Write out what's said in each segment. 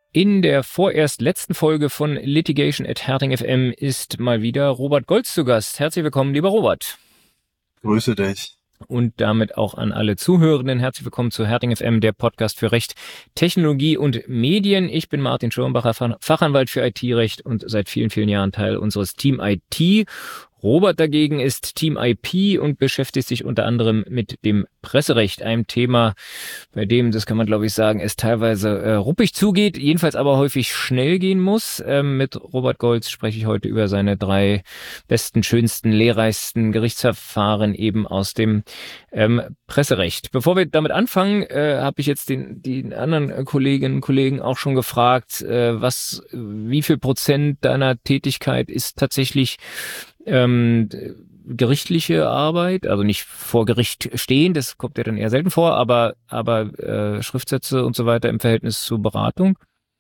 In der vorerst letzten Folge von Litigation at Herting FM ist mal wieder Robert Goltz zu Gast. Herzlich willkommen, lieber Robert. Grüße dich. Und damit auch an alle Zuhörenden. Herzlich willkommen zu Herting FM, der Podcast für Recht, Technologie und Medien. Ich bin Martin Schirmbacher, Fachanwalt für IT-Recht und seit vielen, vielen Jahren Teil unseres Team IT. Robert dagegen ist Team IP und beschäftigt sich unter anderem mit dem Presserecht, einem Thema, bei dem, das kann man glaube ich sagen, es teilweise ruppig zugeht, jedenfalls aber häufig schnell gehen muss. Mit Robert Goltz spreche ich heute über seine 3 besten, schönsten, lehrreichsten Gerichtsverfahren eben aus dem Presserecht. Bevor wir damit anfangen, habe ich jetzt die anderen Kolleginnen und Kollegen auch schon gefragt, wie viel Prozent deiner Tätigkeit ist tatsächlich gerichtliche Arbeit, also nicht vor Gericht stehen, das kommt ja dann eher selten vor, aber Schriftsätze und so weiter im Verhältnis zur Beratung?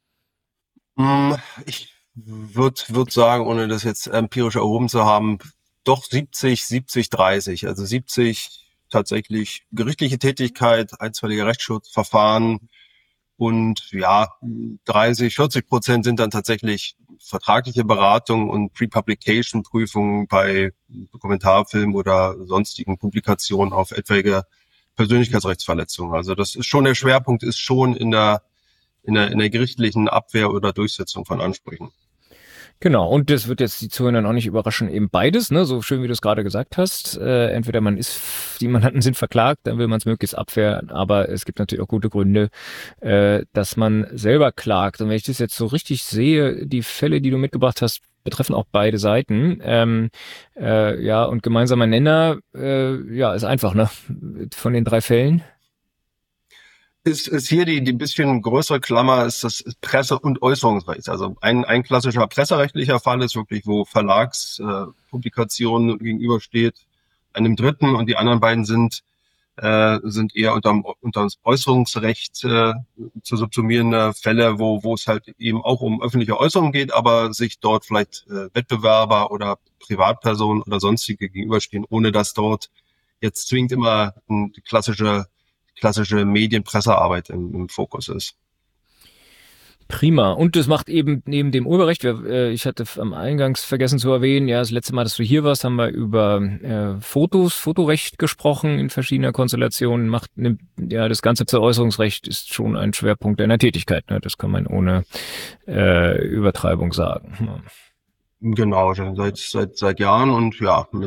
Ich würd sagen, ohne das jetzt empirisch erhoben zu haben, doch 70-30. Also 70 tatsächlich gerichtliche Tätigkeit, einstweilige Rechtsschutzverfahren und 30-40% sind dann tatsächlich vertragliche Beratung und Pre-Publication-Prüfungen bei Dokumentarfilmen oder sonstigen Publikationen auf etwaige Persönlichkeitsrechtsverletzungen. Also das ist schon, der Schwerpunkt ist schon in der gerichtlichen Abwehr oder Durchsetzung von Ansprüchen. Genau, und das wird jetzt die Zuhörer auch nicht überraschen, eben beides, ne, so schön wie du es gerade gesagt hast. Entweder die Mandanten sind verklagt, dann will man es möglichst abwehren, aber es gibt natürlich auch gute Gründe, dass man selber klagt. Und wenn ich das jetzt so richtig sehe, die Fälle, die du mitgebracht hast, betreffen auch beide Seiten. Und gemeinsamer Nenner, ist einfach, ne, von den 3 Fällen. Ist hier die bisschen größere Klammer ist das Presse- und Äußerungsrecht. Also ein klassischer presserechtlicher Fall ist wirklich, wo Verlagspublikationen gegenübersteht einem Dritten und die anderen beiden sind eher unter das Äußerungsrecht zu subsumierende Fälle, wo es halt eben auch um öffentliche Äußerungen geht, aber sich dort vielleicht Wettbewerber oder Privatpersonen oder sonstige gegenüberstehen, ohne dass dort jetzt zwingend immer die klassische Medienpressearbeit im Fokus ist. Prima. Und das macht eben neben dem Urheberrecht, ich hatte am Eingangs vergessen zu erwähnen, das letzte Mal, dass du hier warst, haben wir über Fotorecht gesprochen in verschiedener Konstellationen. Das Ganze zu Äußerungsrecht ist schon ein Schwerpunkt deiner Tätigkeit, ne? Das kann man ohne Übertreibung sagen. Genau, seit Jahren und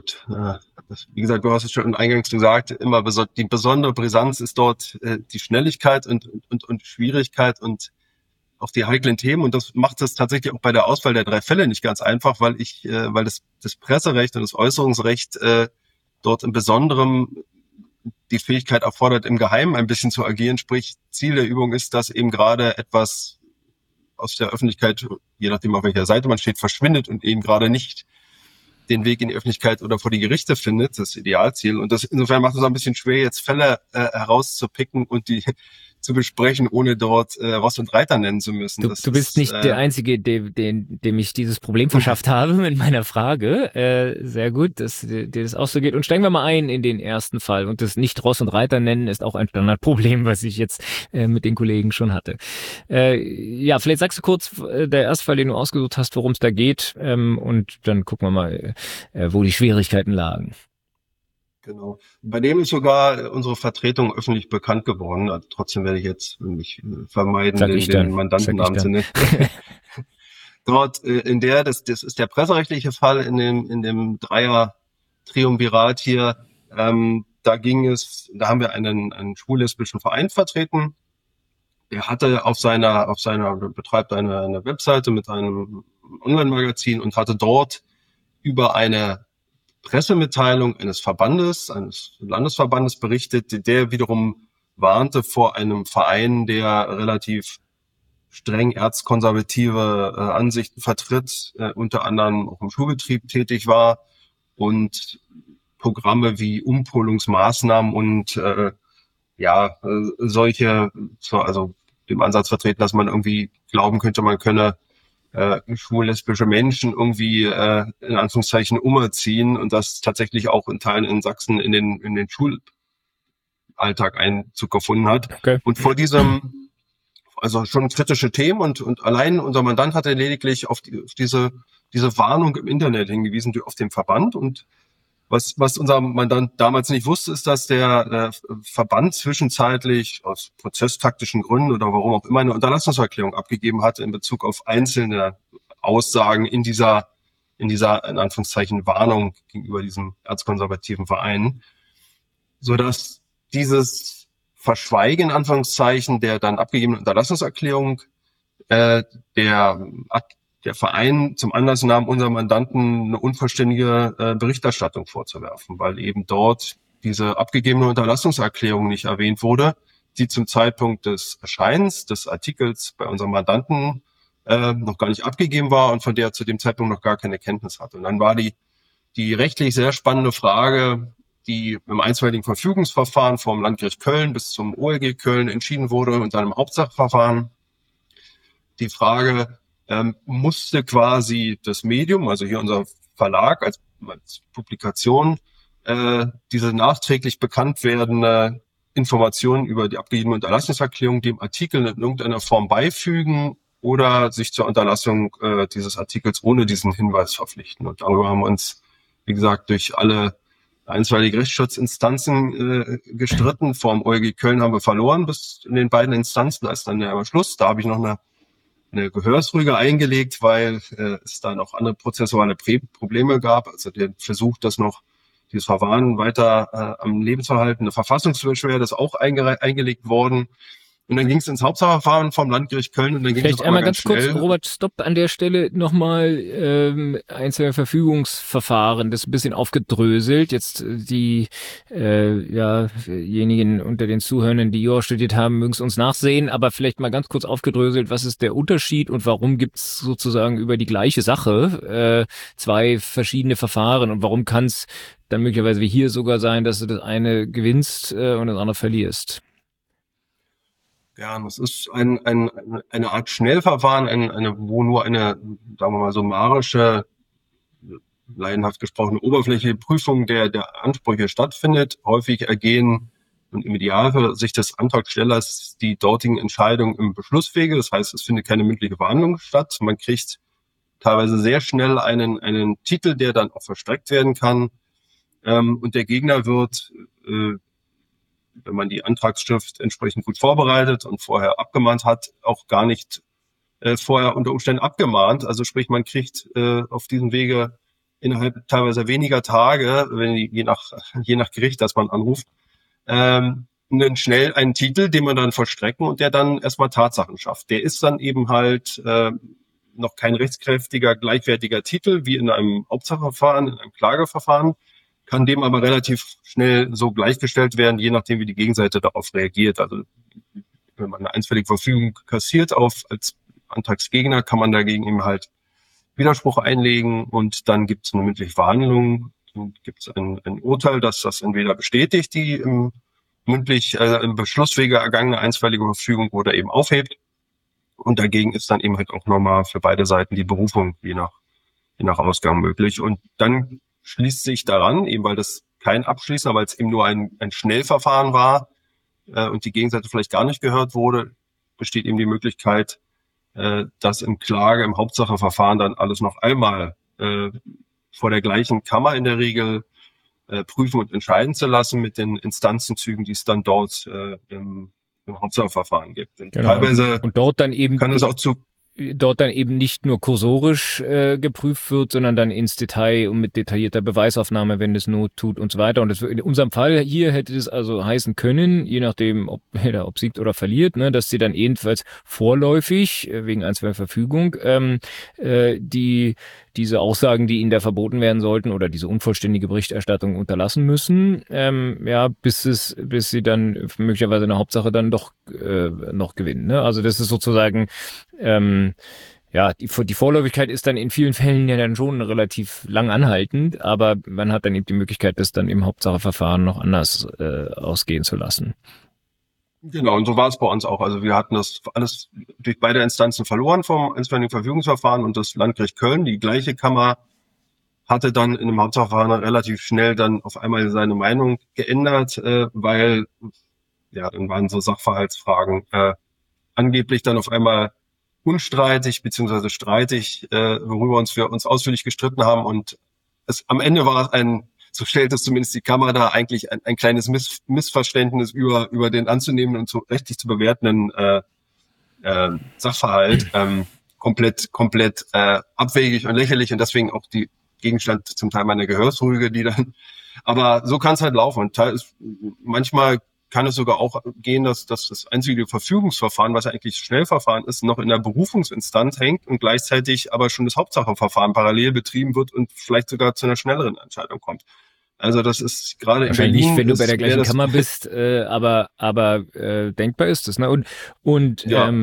wie gesagt, du hast es schon eingangs gesagt, immer die besondere Brisanz ist dort die Schnelligkeit und Schwierigkeit und auch die heiklen Themen, und das macht es tatsächlich auch bei der Auswahl der 3 Fälle nicht ganz einfach, weil das Presserecht und das Äußerungsrecht dort im Besonderen die Fähigkeit erfordert, im Geheimen ein bisschen zu agieren. Sprich, Ziel der Übung ist, dass eben gerade etwas aus der Öffentlichkeit, je nachdem auf welcher Seite man steht, verschwindet und eben gerade nicht den Weg in die Öffentlichkeit oder vor die Gerichte findet, das Idealziel. Und das insofern macht es ein bisschen schwer, jetzt Fälle herauszupicken und die zu besprechen, ohne dort Ross und Reiter nennen zu müssen. Du bist nicht der Einzige, dem ich dieses Problem verschafft habe mit meiner Frage. Sehr gut, dass dir das auch so geht. Und steigen wir mal ein in den ersten Fall. Und das nicht Ross und Reiter nennen ist auch ein Standardproblem, was ich jetzt mit den Kollegen schon hatte. Vielleicht sagst du kurz, der erste Fall, den du ausgesucht hast, worum es da geht. Und dann gucken wir mal, wo die Schwierigkeiten lagen. Genau. Bei dem ist sogar unsere Vertretung öffentlich bekannt geworden. Also trotzdem werde ich jetzt nicht vermeiden, den Mandantennamen zu nennen. Dort das ist der presserechtliche Fall in dem Dreier-Triumvirat hier. Da haben wir einen schwul-lesbischen Verein vertreten. Der hatte betreibt eine Webseite mit einem Online-Magazin und hatte dort über eine Pressemitteilung eines Landesverbandes berichtet, der wiederum warnte vor einem Verein, der relativ streng erzkonservative Ansichten vertritt, unter anderem auch im Schulbetrieb tätig war und Programme wie Umpolungsmaßnahmen und also dem Ansatz vertreten, dass man irgendwie glauben könnte, man könne schwul-lesbische Menschen irgendwie in Anführungszeichen umerziehen und das tatsächlich auch in Teilen in Sachsen in den Schulalltag Einzug gefunden hat. Okay. Und vor diesem also schon kritische Themen und allein unser Mandant hatte lediglich auf diese Warnung im Internet hingewiesen, auf den Verband. Und was unser Mandant damals nicht wusste, ist, dass der Verband zwischenzeitlich aus prozesstaktischen Gründen oder warum auch immer eine Unterlassungserklärung abgegeben hatte in Bezug auf einzelne Aussagen in dieser in Anführungszeichen Warnung gegenüber diesem erzkonservativen Verein, sodass dieses Verschweigen in Anführungszeichen der dann abgegebenen Unterlassungserklärung der Verein zum Anlass nahm, unserem Mandanten eine unvollständige Berichterstattung vorzuwerfen, weil eben dort diese abgegebene Unterlassungserklärung nicht erwähnt wurde, die zum Zeitpunkt des Erscheinens des Artikels bei unserem Mandanten noch gar nicht abgegeben war und von der er zu dem Zeitpunkt noch gar keine Kenntnis hatte. Und dann war die rechtlich sehr spannende Frage, die im einstweiligen Verfügungsverfahren vom Landgericht Köln bis zum OLG Köln entschieden wurde und dann im Hauptsachverfahren, die Frage, musste quasi das Medium, also hier unser Verlag als Publikation, diese nachträglich bekannt werdende Informationen über die abgegebene Unterlassungserklärung dem Artikel in irgendeiner Form beifügen oder sich zur Unterlassung dieses Artikels ohne diesen Hinweis verpflichten. Und darüber haben wir uns, wie gesagt, durch alle einstweilige Rechtsschutzinstanzen gestritten. Vor dem OLG Köln haben wir verloren bis in den beiden Instanzen. Da ist dann der Schluss. Da habe ich noch eine Gehörsrüge eingelegt, weil es da noch andere prozessuale Probleme gab. Also der Versuch, dieses Verfahren weiter am Leben zu halten. Eine Verfassungsbeschwerde ist auch eingelegt worden. Und dann ging es ins Hauptsacheverfahren vom Landgericht Köln und dann ging es einmal ganz kurz, Robert, stopp an der Stelle nochmal einzelne Verfügungsverfahren, das ist ein bisschen aufgedröselt. Jetzt diejenigen unter den Zuhörern, die Jura studiert haben, mögen es uns nachsehen, aber vielleicht mal ganz kurz aufgedröselt, was ist der Unterschied und warum gibt es sozusagen über die gleiche Sache zwei verschiedene Verfahren und warum kann es dann möglicherweise wie hier sogar sein, dass du das eine gewinnst und das andere verlierst? Ja, das ist eine Art Schnellverfahren, wo nur eine, sagen wir mal, summarische, laienhaft gesprochen, oberflächliche Prüfung der Ansprüche stattfindet. Häufig ergehen und im Idealfall Sicht des Antragstellers die dortigen Entscheidungen im Beschlusswege. Das heißt, es findet keine mündliche Verhandlung statt. Man kriegt teilweise sehr schnell einen Titel, der dann auch verstreckt werden kann. Und der Gegner wird, wenn man die Antragsschrift entsprechend gut vorbereitet und vorher abgemahnt hat, auch gar nicht vorher unter Umständen abgemahnt. Also sprich, man kriegt auf diesem Wege innerhalb teilweise weniger Tage, je nach Gericht, das man anruft, schnell einen Titel, den man dann vollstrecken und der dann erstmal Tatsachen schafft. Der ist dann eben halt noch kein rechtskräftiger, gleichwertiger Titel wie in einem Hauptsachverfahren, in einem Klageverfahren, kann dem aber relativ schnell so gleichgestellt werden, je nachdem, wie die Gegenseite darauf reagiert. Also wenn man eine einstweilige Verfügung kassiert als Antragsgegner, kann man dagegen eben halt Widerspruch einlegen und dann gibt es eine mündliche Verhandlung und gibt es ein Urteil, dass das entweder bestätigt, die im Beschlusswege ergangene einstweilige Verfügung oder eben aufhebt. Und dagegen ist dann eben halt auch nochmal für beide Seiten die Berufung je nach Ausgang möglich. Und dann schließt sich daran, eben weil das kein Abschließen, weil es eben nur ein Schnellverfahren war und die Gegenseite vielleicht gar nicht gehört wurde, besteht eben die Möglichkeit, das im Hauptsacheverfahren dann alles noch einmal vor der gleichen Kammer in der Regel prüfen und entscheiden zu lassen mit den Instanzenzügen, die es dann dort im Hauptsacheverfahren gibt. Und genau. Teilweise und dort dann eben kann es auch dort dann eben nicht nur kursorisch geprüft wird, sondern dann ins Detail und mit detaillierter Beweisaufnahme, wenn es Not tut und so weiter. Und das, in unserem Fall hier hätte es also heißen können, je nachdem, ob er obsiegt oder verliert, ne, dass sie dann ebenfalls vorläufig, wegen einstweiliger Verfügung, diese Aussagen, die ihnen da verboten werden sollten oder diese unvollständige Berichterstattung unterlassen müssen, bis sie dann möglicherweise eine Hauptsache dann doch noch gewinnen. Ne? Also das ist sozusagen die Vorläufigkeit ist dann in vielen Fällen ja dann schon relativ lang anhaltend, aber man hat dann eben die Möglichkeit, das dann im Hauptsacheverfahren noch anders ausgehen zu lassen. Genau, und so war es bei uns auch. Also wir hatten das alles durch beide Instanzen verloren vom einstweiligen Verfügungsverfahren und das Landgericht Köln, die gleiche Kammer, hatte dann in dem Hauptsacheverfahren relativ schnell dann auf einmal seine Meinung geändert, weil dann waren so Sachverhaltsfragen angeblich dann auf einmal unstreitig beziehungsweise streitig, worüber wir uns ausführlich gestritten haben. Und am Ende war es so stellt es zumindest die Kamera da, eigentlich ein kleines Missverständnis über den anzunehmenden und rechtlich zu bewertenden Sachverhalt, komplett abwegig und lächerlich und deswegen auch die Gegenstand zum Teil meiner Gehörsrüge, aber so kann es halt laufen. Und manchmal kann es sogar auch gehen, dass das einzige Verfügungsverfahren, was ja eigentlich Schnellverfahren ist, noch in der Berufungsinstanz hängt und gleichzeitig aber schon das Hauptsacheverfahren parallel betrieben wird und vielleicht sogar zu einer schnelleren Entscheidung kommt. Also das ist gerade in Berlin... Nicht, wenn du bei der gleichen Kammer bist, aber denkbar ist es. Ne? Und ja.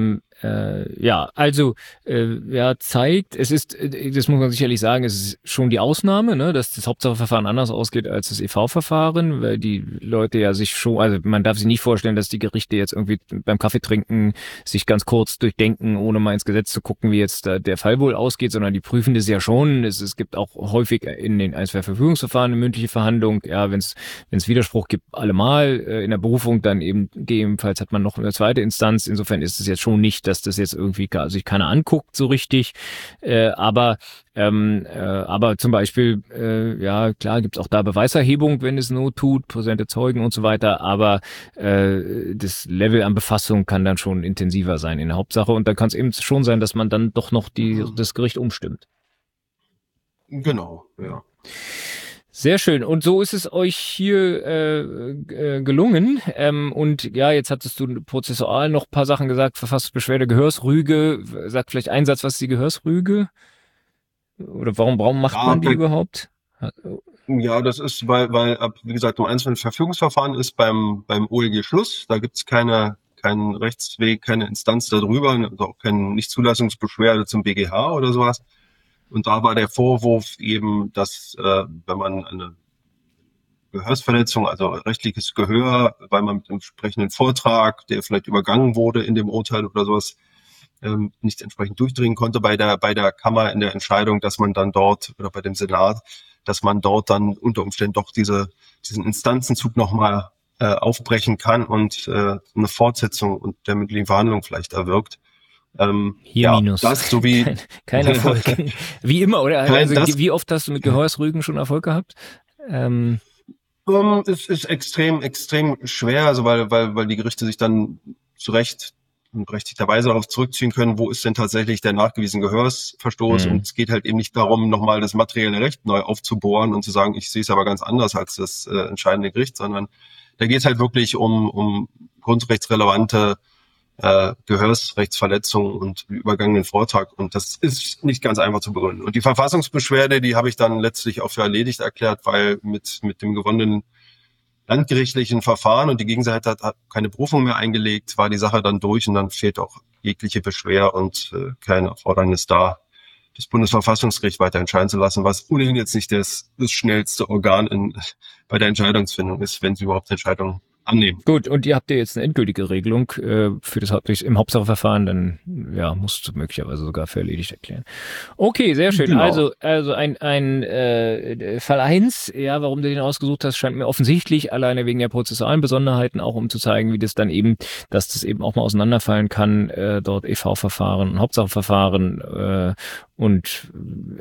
Zeigt, es ist, das muss man sicherlich sagen, es ist schon die Ausnahme, ne, dass das Hauptsacheverfahren anders ausgeht als das EV-Verfahren, weil die Leute ja sich schon, also man darf sich nicht vorstellen, dass die Gerichte jetzt irgendwie beim Kaffeetrinken sich ganz kurz durchdenken, ohne mal ins Gesetz zu gucken, wie jetzt der Fall wohl ausgeht, sondern die prüfen das ja schon. Es gibt auch häufig in den Einzelverfügungsverfahren eine mündliche Verhandlung, ja, wenn es Widerspruch gibt, allemal, in der Berufung dann eben gegebenenfalls hat man noch eine zweite Instanz. Insofern ist es jetzt schon nicht, dass das jetzt irgendwie sich keiner anguckt so richtig, aber zum Beispiel, klar gibt's auch da Beweiserhebung, wenn es Not tut, präsente Zeugen und so weiter, aber das Level an Befassung kann dann schon intensiver sein in der Hauptsache und dann kann es eben schon sein, dass man dann doch noch das Gericht umstimmt. Genau, ja. Sehr schön. Und so ist es euch hier gelungen. Und ja, jetzt hattest du prozessual noch ein paar Sachen gesagt. Verfassungsbeschwerde, Gehörsrüge. Sag vielleicht einen Satz, was ist die Gehörsrüge? Oder warum macht man die überhaupt? Ja, das ist, weil wie gesagt, im Einzelverfügungsverfahren ist beim OLG Schluss. Da gibt's keinen Rechtsweg, keine Instanz darüber, also auch keine Nichtzulassungsbeschwerde zum BGH oder sowas. Und da war der Vorwurf eben, dass wenn man eine Gehörsverletzung, also rechtliches Gehör, weil man mit dem entsprechenden Vortrag, der vielleicht übergangen wurde in dem Urteil oder sowas, nicht entsprechend durchdringen konnte bei der Kammer in der Entscheidung, dass man dann dort oder bei dem Senat, dass man dort dann unter Umständen doch diesen Instanzenzug nochmal aufbrechen kann und eine Fortsetzung und der mündlichen Verhandlung vielleicht erwirkt. Hier minus. Das so wie kein Erfolg. Wie immer, oder? Also wie oft hast du mit Gehörsrügen schon Erfolg gehabt? Es ist extrem schwer, also weil die Gerichte sich dann zu Recht und berechtigterweise darauf zurückziehen können, wo ist denn tatsächlich der nachgewiesene Gehörsverstoß. Und es geht halt eben nicht darum, nochmal das materielle Recht neu aufzubohren und zu sagen, ich sehe es aber ganz anders als das entscheidende Gericht, sondern da geht es halt wirklich um grundrechtsrelevante Gehörsrechtsverletzungen und übergangenen Vortrag. Und das ist nicht ganz einfach zu begründen. Und die Verfassungsbeschwerde, die habe ich dann letztlich auch für erledigt erklärt, weil mit dem gewonnenen landgerichtlichen Verfahren und die Gegenseite hat keine Berufung mehr eingelegt, war die Sache dann durch und dann fehlt auch jegliche Beschwer und kein Erfordernis da, das Bundesverfassungsgericht weiter entscheiden zu lassen, was ohnehin jetzt nicht das schnellste Organ bei der Entscheidungsfindung ist, wenn sie überhaupt Entscheidungen annehmen. Gut, und ihr habt ja jetzt eine endgültige Regelung für das im Hauptsacheverfahren, dann ja, musst du möglicherweise sogar für erledigt erklären. Okay, sehr schön. Genau. Also ein Fall 1, ja, warum du den ausgesucht hast, scheint mir offensichtlich, alleine wegen der prozessualen Besonderheiten, auch um zu zeigen, wie das dann eben, dass das eben auch mal auseinanderfallen kann, dort EV-Verfahren und Hauptsacheverfahren und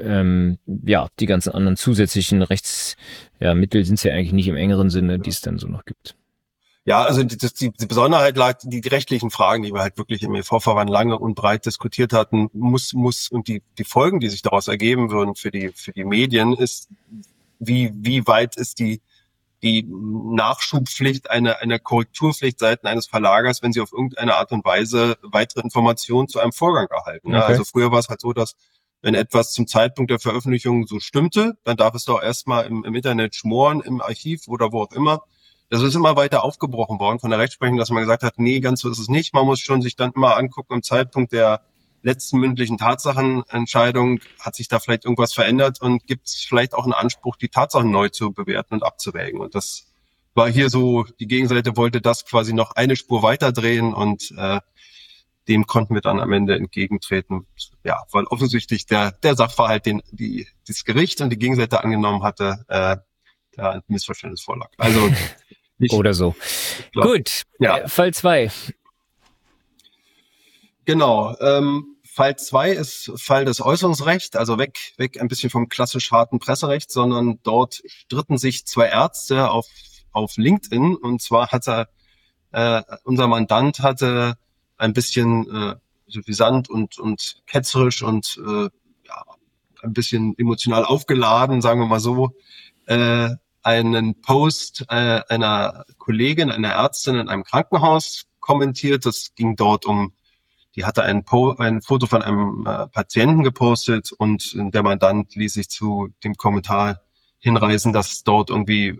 die ganzen anderen zusätzlichen Rechtsmittel sind es ja eigentlich nicht im engeren Sinne, die es dann so noch gibt. Ja, also die Besonderheit lag, die rechtlichen Fragen, die wir halt wirklich im EV-Verfahren lange und breit diskutiert hatten, muss und die Folgen, die sich daraus ergeben würden für die Medien, ist, wie weit ist die Nachschubpflicht einer Korrekturpflicht seitens eines Verlagers, wenn sie auf irgendeine Art und Weise weitere Informationen zu einem Vorgang erhalten. Okay. Also früher war es halt so, dass wenn etwas zum Zeitpunkt der Veröffentlichung so stimmte, dann darf es doch erstmal im Internet schmoren, im Archiv oder wo auch immer. Das ist immer weiter aufgebrochen worden von der Rechtsprechung, dass man gesagt hat, nee, ganz so ist es nicht. Man muss schon sich dann immer angucken, im Zeitpunkt der letzten mündlichen Tatsachenentscheidung, hat sich da vielleicht irgendwas verändert und gibt es vielleicht auch einen Anspruch, die Tatsachen neu zu bewerten und abzuwägen. Und das war hier so, die Gegenseite wollte das quasi noch eine Spur weiterdrehen und dem konnten wir dann am Ende entgegentreten. Ja, weil offensichtlich der Sachverhalt, den das Gericht und die Gegenseite angenommen hatte, da ein Missverständnis vorlag. Also oder so. Gut, ja. Fall 2. Genau. Fall 2 ist Fall des Äußerungsrechts, also weg ein bisschen vom klassisch harten Presserecht, sondern dort stritten sich 2 Ärzte auf LinkedIn, und zwar unser Mandant hatte ein bisschen suffisant und ketzerisch und ein bisschen emotional aufgeladen, sagen wir mal so, einen Post einer Kollegin, einer Ärztin in einem Krankenhaus kommentiert. Das ging dort die hatte ein Foto von einem Patienten gepostet, und der Mandant ließ sich zu dem Kommentar hinreißen, dass dort irgendwie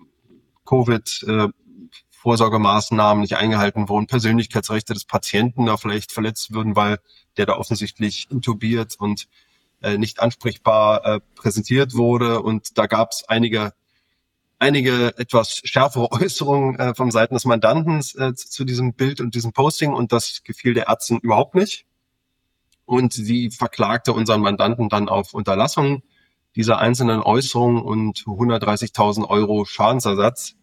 Covid-Vorsorgemaßnahmen nicht eingehalten wurden, Persönlichkeitsrechte des Patienten da vielleicht verletzt würden, weil der da offensichtlich intubiert und nicht ansprechbar präsentiert wurde. Und da gab es einige etwas schärfere Äußerungen von Seiten des Mandanten zu diesem Bild und diesem Posting, und das gefiel der Ärztin überhaupt nicht. Und sie verklagte unseren Mandanten dann auf Unterlassung dieser einzelnen Äußerungen und 130.000 Euro Schadensersatz,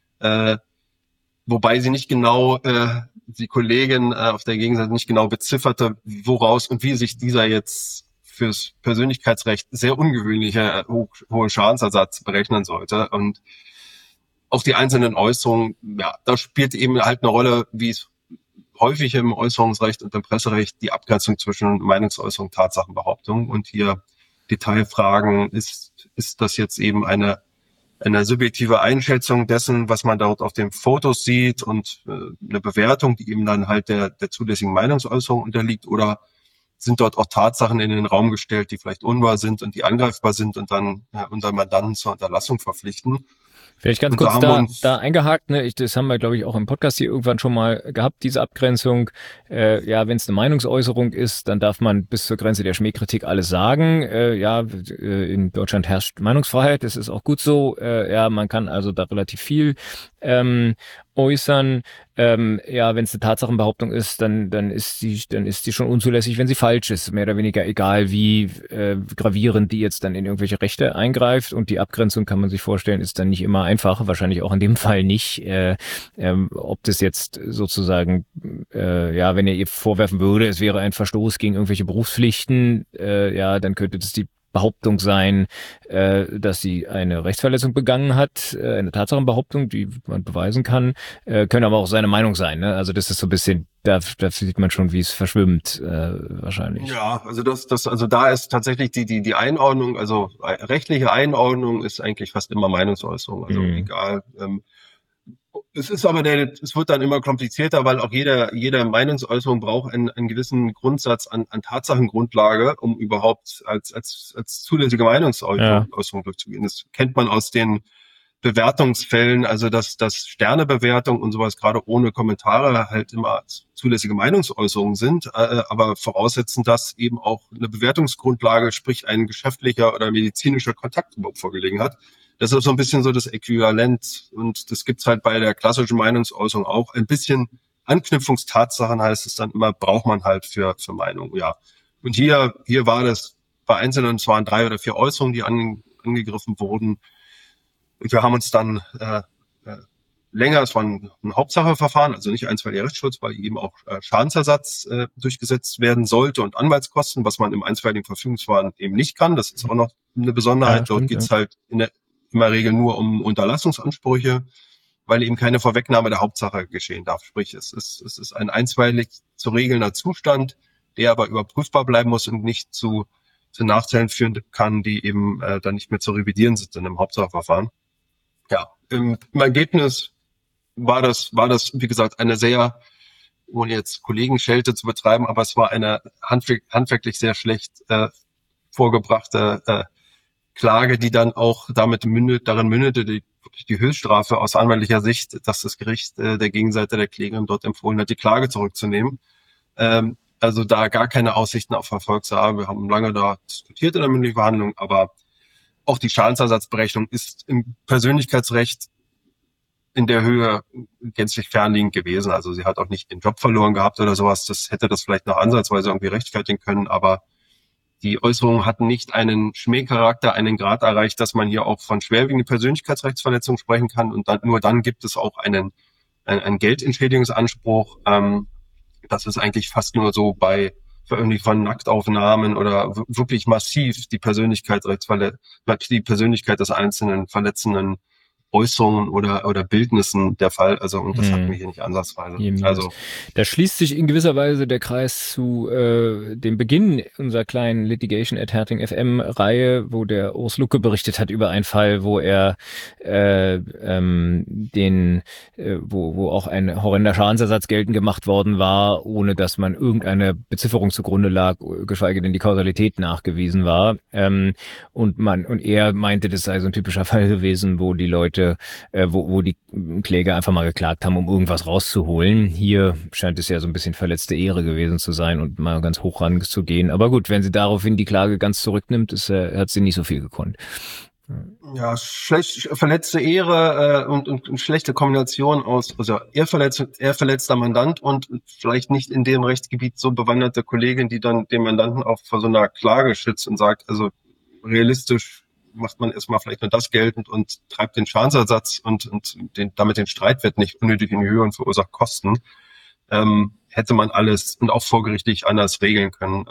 wobei sie nicht genau, die Kollegin auf der Gegenseite nicht genau bezifferte, woraus und wie sich dieser jetzt fürs Persönlichkeitsrecht sehr ungewöhnlicher hohe Schadensersatz berechnen sollte. Und auch die einzelnen Äußerungen, ja, da spielt eben halt eine Rolle, wie es häufig im Äußerungsrecht und im Presserecht, die Abgrenzung zwischen Meinungsäußerung, Tatsachenbehauptung. Und hier Detailfragen, ist das jetzt eben eine subjektive Einschätzung dessen, was man dort auf den Fotos sieht, und eine Bewertung, die eben dann halt der zulässigen Meinungsäußerung unterliegt, oder sind dort auch Tatsachen in den Raum gestellt, die vielleicht unwahr sind und die angreifbar sind und dann unseren Mandanten zur Unterlassung verpflichten. Vielleicht ganz kurz da eingehakt, ne? Das haben wir, glaube ich, auch im Podcast hier irgendwann schon mal gehabt, diese Abgrenzung. Wenn es eine Meinungsäußerung ist, dann darf man bis zur Grenze der Schmähkritik alles sagen. In Deutschland herrscht Meinungsfreiheit, das ist auch gut so. Man kann also da relativ viel äußern. Wenn es eine Tatsachenbehauptung ist, dann ist die schon unzulässig, wenn sie falsch ist. Mehr oder weniger egal, wie gravierend die jetzt dann in irgendwelche Rechte eingreift. Und die Abgrenzung, kann man sich vorstellen, ist dann nicht immer einfach. Wahrscheinlich auch in dem Fall nicht. Ob das jetzt sozusagen, wenn ihr vorwerfen würde, es wäre ein Verstoß gegen irgendwelche Berufspflichten, dann könnte das die Behauptung sein, dass sie eine Rechtsverletzung begangen hat, eine Tatsachenbehauptung, die man beweisen kann, können aber auch seine Meinung sein. Ne? Also das ist so ein bisschen, da sieht man schon, wie es verschwimmt wahrscheinlich. Ja, also da ist tatsächlich die Einordnung, also rechtliche Einordnung ist eigentlich fast immer Meinungsäußerung, also egal. Es wird dann immer komplizierter, weil auch jede Meinungsäußerung braucht einen gewissen Grundsatz an Tatsachengrundlage, um überhaupt als zulässige Meinungsäußerung durchzugehen. Das kennt man aus den Bewertungsfällen, also dass Sternebewertung und sowas gerade ohne Kommentare halt immer zulässige Meinungsäußerungen sind, aber voraussetzen, dass eben auch eine Bewertungsgrundlage, sprich ein geschäftlicher oder medizinischer Kontakt überhaupt vorgelegen hat. Das ist so ein bisschen so das Äquivalent, und das gibt's halt bei der klassischen Meinungsäußerung auch. Ein bisschen Anknüpfungstatsachen heißt es dann immer, braucht man halt für Meinung, ja. Und hier war das bei Einzelnen, es waren 3 oder 4 Äußerungen, die angegriffen wurden. Und wir haben uns dann es war ein Hauptsacheverfahren, also nicht einstweiliger Rechtsschutz, weil eben auch Schadensersatz durchgesetzt werden sollte und Anwaltskosten, was man im einstweiligen Verfügungsverfahren eben nicht kann. Das ist auch noch eine Besonderheit. Ja, dort geht's halt in der Regel nur um Unterlassungsansprüche, weil eben keine Vorwegnahme der Hauptsache geschehen darf. Sprich, es ist ein einstweilig zu regelnder Zustand, der aber überprüfbar bleiben muss und nicht zu Nachteilen führen kann, die eben dann nicht mehr zu revidieren sind in einem Hauptsacheverfahren. Ja, im Ergebnis war das, wie gesagt, eine sehr, ohne jetzt Kollegenschelte zu betreiben, aber es war eine handwerklich sehr schlecht vorgebrachte Klage, die dann auch darin mündete, die Höchststrafe aus anwaltlicher Sicht, dass das Gericht der Gegenseite der Klägerin dort empfohlen hat, die Klage zurückzunehmen. Also da gar keine Aussichten auf Erfolg sah. Wir haben lange da diskutiert in der mündlichen Verhandlung, aber auch die Schadensersatzberechnung ist im Persönlichkeitsrecht in der Höhe gänzlich fernliegend gewesen. Also sie hat auch nicht den Job verloren gehabt oder sowas. Das hätte das vielleicht noch ansatzweise irgendwie rechtfertigen können, aber die Äußerungen hatten nicht einen Schmähcharakter, einen Grad erreicht, dass man hier auch von schwerwiegenden Persönlichkeitsrechtsverletzungen sprechen kann. Und nur dann gibt es auch einen Geldentschädigungsanspruch. Das ist eigentlich fast nur so bei Veröffentlichung von Nacktaufnahmen oder wirklich massiv die Persönlichkeit des Einzelnen verletzenden Äußerungen oder Bildnissen der Fall. Also, und das hatten wir hier nicht ansatzweise. Also, da schließt sich in gewisser Weise der Kreis zu dem Beginn unserer kleinen Litigation at Herting FM Reihe, wo der Urs Lucke berichtet hat über einen Fall, wo er wo auch ein horrender Schadensersatz geltend gemacht worden war, ohne dass man irgendeine Bezifferung zugrunde lag, geschweige denn die Kausalität nachgewiesen war. Und er meinte, das sei so ein typischer Fall gewesen, wo die Leute, wo die Kläger einfach mal geklagt haben, um irgendwas rauszuholen. Hier scheint es ja so ein bisschen verletzte Ehre gewesen zu sein und mal ganz hoch ranzugehen. Aber gut, wenn sie daraufhin die Klage ganz zurücknimmt, hat sie nicht so viel gekonnt. Ja, verletzte Ehre und schlechte Kombination aus, also er verletzter Mandant und vielleicht nicht in dem Rechtsgebiet so bewanderte Kollegin, die dann den Mandanten auch vor so einer Klage schützt und sagt, also realistisch macht man erstmal vielleicht nur das geltend und treibt den Schadensersatz und damit den Streitwert nicht unnötig in die Höhe und verursacht Kosten. Hätte man alles und auch vorgerichtlich anders regeln können.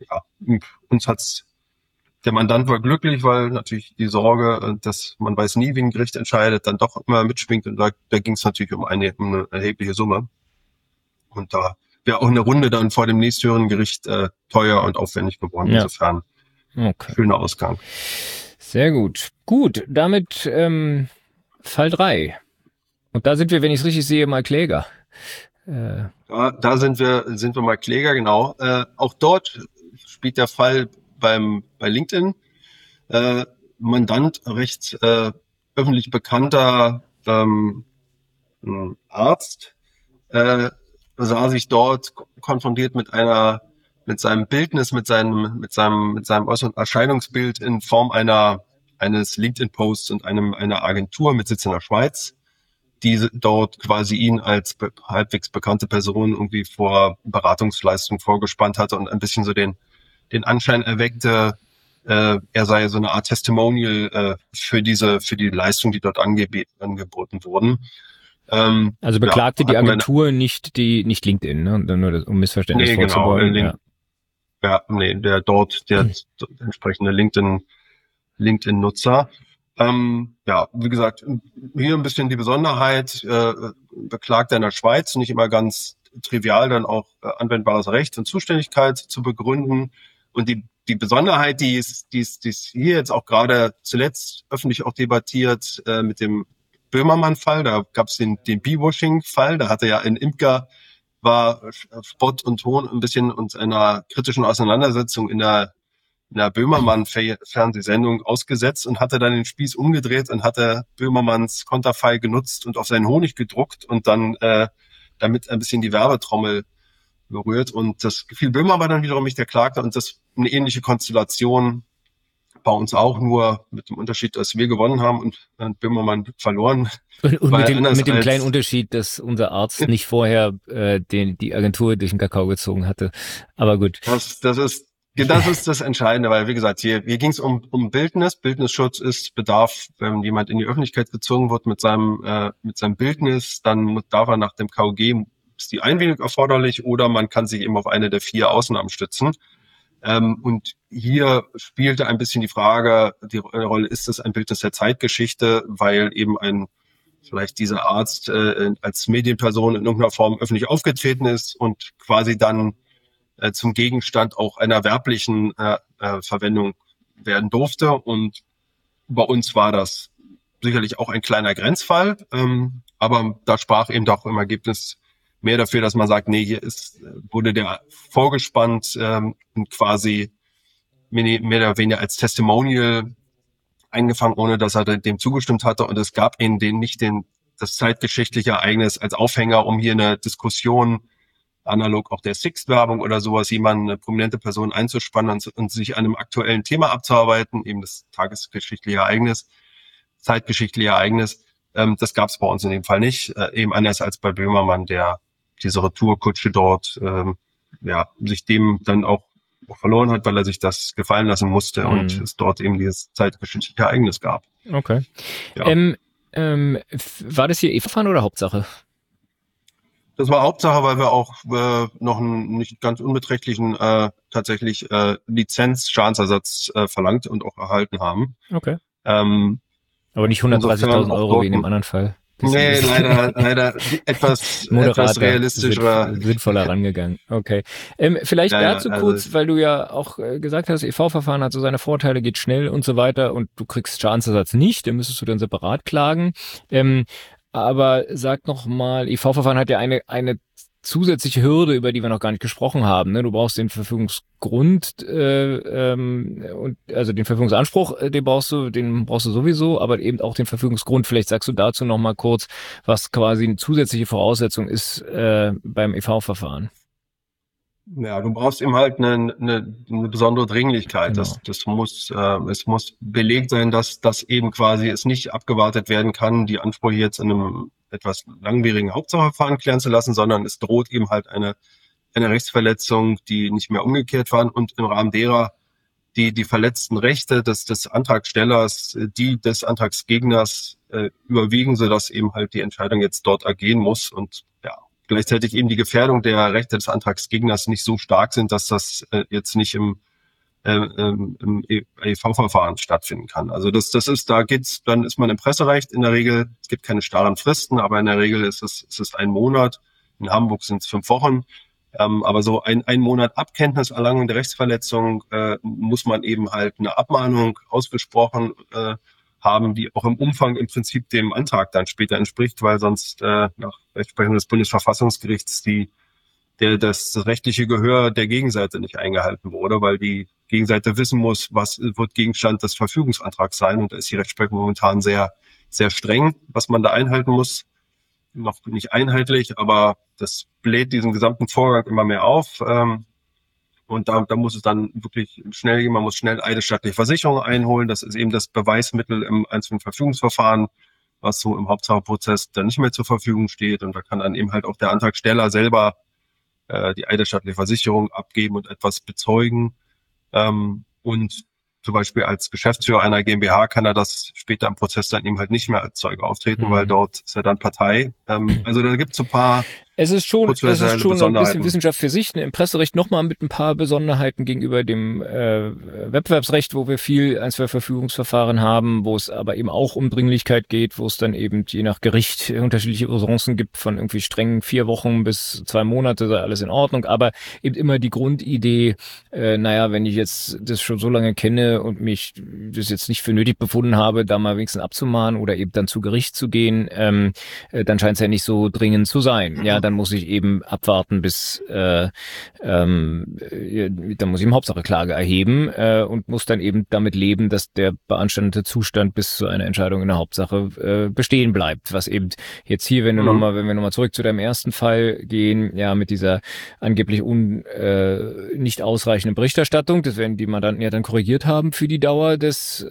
Der Mandant war glücklich, weil natürlich die Sorge, dass man weiß nie, wie ein Gericht entscheidet, dann doch immer mitschwingt. Und da ging es natürlich um eine erhebliche Summe. Und da wäre auch eine Runde dann vor dem nächsthöheren Gericht teuer und aufwendig geworden. Ja. Insofern schöner Ausgang. Sehr gut. Gut, damit Fall 3. Und da sind wir, wenn ich es richtig sehe, mal Kläger. Da sind wir mal Kläger, genau. Auch dort spielt der Fall bei LinkedIn. Mandant, recht öffentlich bekannter Arzt, sah sich dort konfrontiert mit seinem Bildnis, mit seinem äußeren Erscheinungsbild in Form eines LinkedIn-Posts und einer Agentur mit Sitz in der Schweiz, die dort quasi ihn als halbwegs bekannte Person irgendwie vor Beratungsleistung vorgespannt hatte und ein bisschen so den Anschein erweckte, er sei so eine Art Testimonial für die Leistung, die dort angeboten wurden. Also beklagte die Agentur nicht LinkedIn, ne? Nur das, um Missverständnis vorzubeugen. Der entsprechende LinkedIn-Nutzer. Wie gesagt, hier ein bisschen die Besonderheit, Beklagter in der Schweiz, nicht immer ganz trivial dann auch anwendbares Recht und Zuständigkeit zu begründen. Und die Besonderheit, die ist hier jetzt auch gerade zuletzt öffentlich auch debattiert mit dem Böhmermann-Fall. Da gab es den Bee-Washing-Fall. Da hatte ja ein Imker, war Spott und Ton ein bisschen und einer kritischen Auseinandersetzung in der Böhmermann-Fernsehsendung ausgesetzt und hatte dann den Spieß umgedreht und hatte Böhmermanns Konterfei genutzt und auf seinen Honig gedruckt und dann damit ein bisschen die Werbetrommel berührt. Und das gefiel Böhmermann dann wiederum nicht, der klagte, und das eine ähnliche Konstellation bei uns auch, nur mit dem Unterschied, dass wir gewonnen haben und Böhmermann verloren. Und mit dem kleinen Unterschied, dass unser Arzt nicht vorher die Agentur durch den Kakao gezogen hatte. Aber gut. Das ist das Entscheidende, weil, wie gesagt, hier ging es um Bildnis. Bildnisschutz bedarf, wenn jemand in die Öffentlichkeit gezogen wird mit seinem Bildnis, dann darf er nach dem KOG, ist die Einwilligung erforderlich, oder man kann sich eben auf eine der 4 Ausnahmen stützen. Und hier spielte ein bisschen die Frage, die Rolle, ist es ein Bildnis der Zeitgeschichte, weil eben vielleicht dieser Arzt als Medienperson in irgendeiner Form öffentlich aufgetreten ist und quasi dann zum Gegenstand auch einer werblichen Verwendung werden durfte. Und bei uns war das sicherlich auch ein kleiner Grenzfall, aber da sprach eben doch im Ergebnis mehr dafür, dass man sagt, nee, hier wurde der vorgespannt und quasi mehr oder weniger als Testimonial eingefangen, ohne dass er dem zugestimmt hatte. Und es gab ihnen das zeitgeschichtliche Ereignis als Aufhänger, um hier eine Diskussion, analog auch der Sixt-Werbung oder sowas, jemanden, eine prominente Person einzuspannen und sich an einem aktuellen Thema abzuarbeiten, eben das zeitgeschichtliche Ereignis. Das gab es bei uns in dem Fall nicht, eben anders als bei Böhmermann, der diese Retourkutsche dort sich dem dann auch verloren hat, weil er sich das gefallen lassen musste und es dort eben dieses zeitgeschichtliche Ereignis gab. Okay. Ja. War das hier Verfahren oder Hauptsache? Das war Hauptsache, weil wir auch noch einen nicht ganz unbeträchtlichen tatsächlich Lizenz-Schadensersatz verlangt und auch erhalten haben. Okay. Aber nicht 130.000 Euro wie in dem anderen Fall. Nee, leider etwas realistischer. Sinnvoller rangegangen. Okay. Vielleicht dazu kurz, weil du ja auch gesagt hast, EV-Verfahren hat so seine Vorteile, geht schnell und so weiter und du kriegst Schadensersatz nicht, den müsstest du dann separat klagen. Aber sag noch mal, EV-Verfahren hat ja eine zusätzliche Hürde, über die wir noch gar nicht gesprochen haben. Ne? Du brauchst den Verfügungsgrund und also den Verfügungsanspruch, den brauchst du sowieso, aber eben auch den Verfügungsgrund. Vielleicht sagst du dazu noch mal kurz, was quasi eine zusätzliche Voraussetzung ist beim EV-Verfahren. Ja, du brauchst eben halt eine besondere Dringlichkeit. Genau. Es muss belegt sein, dass das eben quasi es nicht abgewartet werden kann, die Ansprüche jetzt in einem etwas langwierigen Hauptsacheverfahren klären zu lassen, sondern es droht eben halt eine Rechtsverletzung, die nicht mehr umgekehrt war und im Rahmen derer die verletzten Rechte des Antragstellers, die des Antragsgegners überwiegen, sodass eben halt die Entscheidung jetzt dort ergehen muss und ja, gleichzeitig eben die Gefährdung der Rechte des Antragsgegners nicht so stark sind, dass das jetzt nicht im EV-Verfahren stattfinden kann. Also dann ist man im Presserecht in der Regel, es gibt keine starren Fristen, aber in der Regel ist es 1 Monat. In Hamburg sind es 5 Wochen. Aber so ein Monat Abkenntniserlangung der Rechtsverletzung muss man eben halt eine Abmahnung ausgesprochen haben, die auch im Umfang im Prinzip dem Antrag dann später entspricht, weil sonst nach Rechtsprechung des Bundesverfassungsgerichts das rechtliche Gehör der Gegenseite nicht eingehalten wurde, weil die Gegenseite wissen muss, was wird Gegenstand des Verfügungsantrags sein. Und da ist die Rechtsprechung momentan sehr, sehr streng, was man da einhalten muss. Noch nicht einheitlich, aber das bläht diesen gesamten Vorgang immer mehr auf. Und da muss es dann wirklich schnell gehen. Man muss schnell eidesstattliche Versicherungen einholen. Das ist eben das Beweismittel im einzelnen Verfügungsverfahren, was so im Hauptsacheprozess dann nicht mehr zur Verfügung steht. Und da kann dann eben halt auch der Antragsteller selber die eidesstattliche Versicherung abgeben und etwas bezeugen. Und zum Beispiel als Geschäftsführer einer GmbH kann er das später im Prozess dann eben halt nicht mehr als Zeuge auftreten, weil dort ist er dann Partei. Also da gibt es so ein paar Es ist schon ein bisschen Wissenschaft für sich. Im Presserecht nochmal mit ein paar Besonderheiten gegenüber dem Wettbewerbsrecht, wo wir viel Einzelverfügungsverfahren haben, wo es aber eben auch um Dringlichkeit geht, wo es dann eben je nach Gericht unterschiedliche Usancen gibt, von irgendwie strengen 4 Wochen bis 2 Monate, sei alles in Ordnung. Aber eben immer die Grundidee, wenn ich jetzt das schon so lange kenne und mich das jetzt nicht für nötig befunden habe, da mal wenigstens abzumahnen oder eben dann zu Gericht zu gehen, dann scheint es ja nicht so dringend zu sein. Ja, dann muss ich eben abwarten dann muss ich im Hauptsache Klage erheben und muss dann eben damit leben, dass der beanstandete Zustand bis zu einer Entscheidung in der Hauptsache bestehen bleibt. Was eben jetzt hier, wenn wir nochmal zurück zu deinem ersten Fall gehen, ja, mit dieser angeblich nicht ausreichenden Berichterstattung, das werden die Mandanten ja dann korrigiert haben für die Dauer des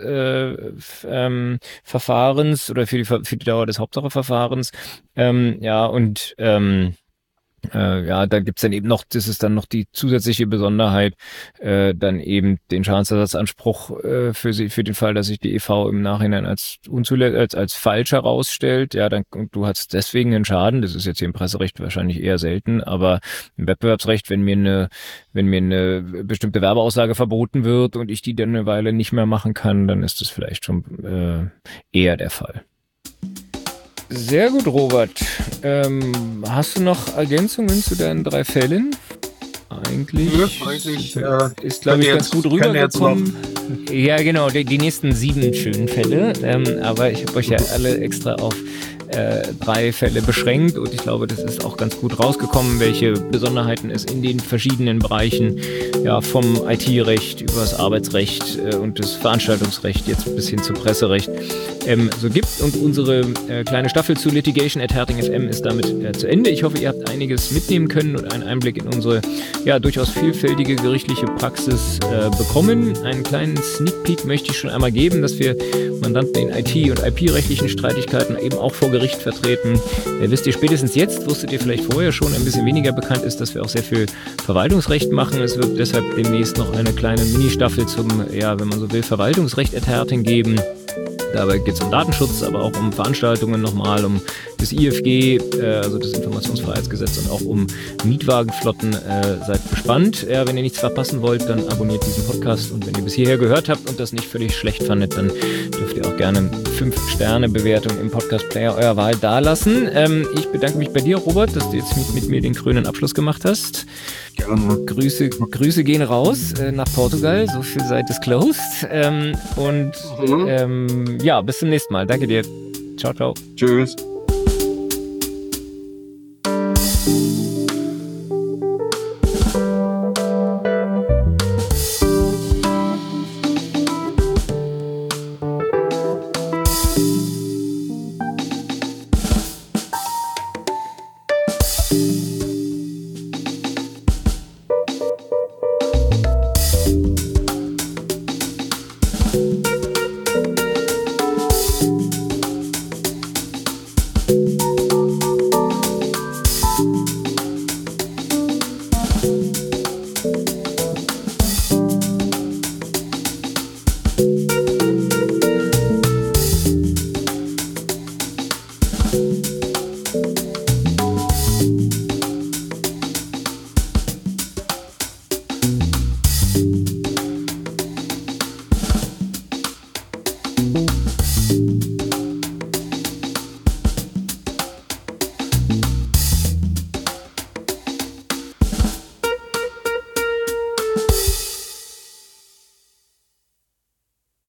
Verfahrens oder für die Dauer des Hauptsacheverfahrens. Da gibt's dann eben noch, das ist dann noch die zusätzliche Besonderheit, dann eben den Schadensersatzanspruch für den Fall, dass sich die EV im Nachhinein als falsch herausstellt. Ja, dann du hast deswegen einen Schaden. Das ist jetzt hier im Presserecht wahrscheinlich eher selten, aber im Wettbewerbsrecht, wenn mir eine bestimmte Werbeaussage verboten wird und ich die dann eine Weile nicht mehr machen kann, dann ist das vielleicht schon eher der Fall. Sehr gut, Robert. Hast du noch Ergänzungen zu deinen 3 Fällen? Eigentlich ist, glaube ich, ganz gut rübergekommen. Ja, genau, die nächsten 7 schönen Fälle. Aber ich habe euch ja alle extra auf 3 Fälle beschränkt und ich glaube, das ist auch ganz gut rausgekommen, welche Besonderheiten es in den verschiedenen Bereichen, ja, vom IT-Recht über das Arbeitsrecht und das Veranstaltungsrecht jetzt bis hin zum Presserecht so gibt. Und unsere kleine Staffel zu Litigation at Herting FM ist damit zu Ende. Ich hoffe, ihr habt einiges mitnehmen können und einen Einblick in unsere durchaus vielfältige gerichtliche Praxis bekommen. Einen kleinen Sneak Peek möchte ich schon einmal geben, dass wir Mandanten in IT- und IP-rechtlichen Streitigkeiten eben auch vor Gericht vertreten. Wisst ihr spätestens jetzt, wusstet ihr vielleicht vorher schon, ein bisschen weniger bekannt ist, dass wir auch sehr viel Verwaltungsrecht machen. Es wird deshalb demnächst noch eine kleine Mini-Staffel zum, wenn man so will, Verwaltungsrecht at Herting geben. Dabei geht es um Datenschutz, aber auch um Veranstaltungen nochmal, um das IFG, also das Informationsfreiheitsgesetz und auch um Mietwagenflotten. Seid gespannt. Wenn ihr nichts verpassen wollt, dann abonniert diesen Podcast und wenn ihr bis hierher gehört habt und das nicht völlig schlecht fandet, dann dürft ihr auch gerne 5-Sterne-Bewertung im Podcast-Player eurer Wahl dalassen. Ich bedanke mich bei dir, Robert, dass du jetzt mit mir den grünen Abschluss gemacht hast. Gerne. Grüße gehen raus nach Portugal, so viel Zeit ist closed. Bis zum nächsten Mal. Danke dir. Ciao, ciao. Tschüss.